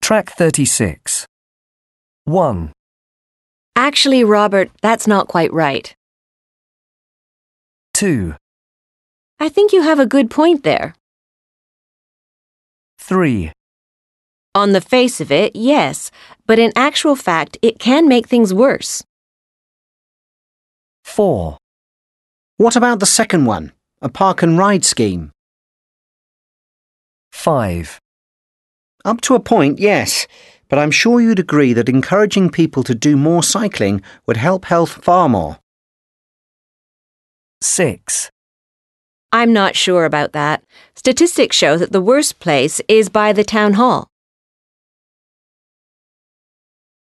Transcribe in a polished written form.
Track 36. 1, Actually, Robert, that's not quite right. 2, I think you have a good point there. 3, On the face of it, yes, but in actual fact, it can make things worse. 4, What about the second one? A park and ride scheme? 5, Up to a point, yes, but I'm sure you'd agree that encouraging people to do more cycling would help health far more. 6, I'm not sure about that. Statistics show that the worst place is by the town hall.